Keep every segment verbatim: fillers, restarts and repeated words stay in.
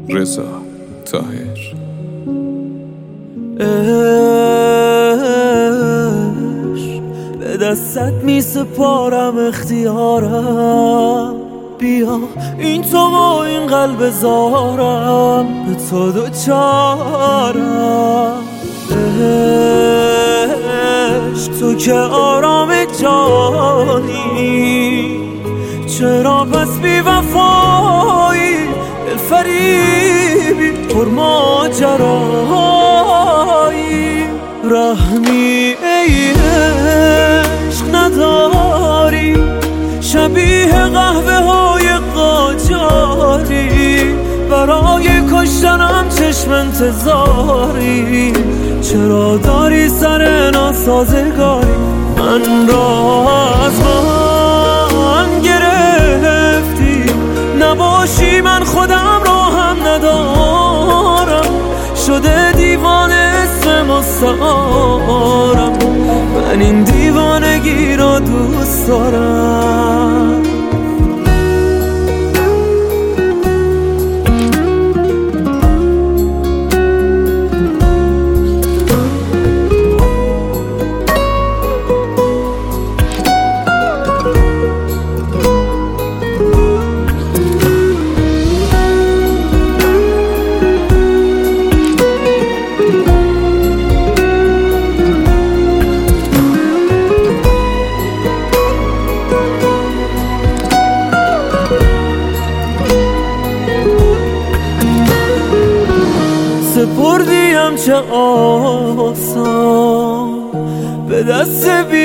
رضا طاهر. عشق به دستت می سپارم اختیارم، بیا این تو و این قلب زارم به تو دوچارم. عشق تو که آرام جانی، چرا پس بی وفایی دلفریبی پر ماجرایی؟ رحمی ای عشق نداری، شبیه قهوه های قاجاری، برای کشتنم چشم انتظاری. چرا داری سر ناسازگاری من را از من گرفتی؟ نباشی من خودم را هم ندارم، شده دیوانه اسم مستعارم، من این دیوانگی را دوست دارم. سپردیم چه آسان به دست بی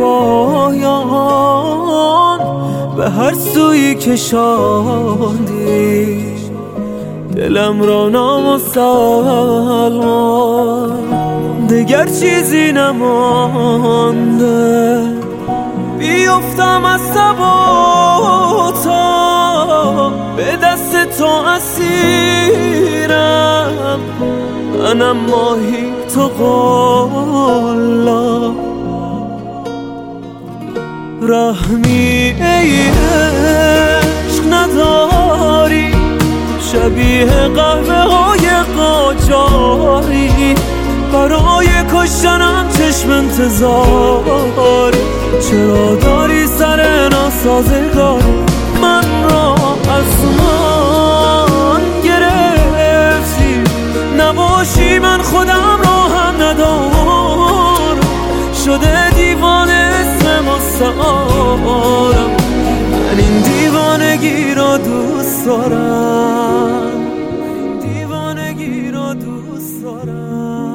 وفایان، به هر سوی کشاندی دلم را نامسلمان. دگر چیزی نمانده بیفتم از ثباتا، به دست تو اسیرم منم ماهی تو قالا. رحمی ای عشق نداری، شبیه قهوه های قاجاری، برای کشتنم چشم انتظاری. چرا داری سر ناسازگاری من را از من گرفتی؟ نباشی من خودم را هم ندارم، شده دیوانه اسم مستعارم، من این دیوانگی را دوست دارم، دیوانگی را دوست دارم.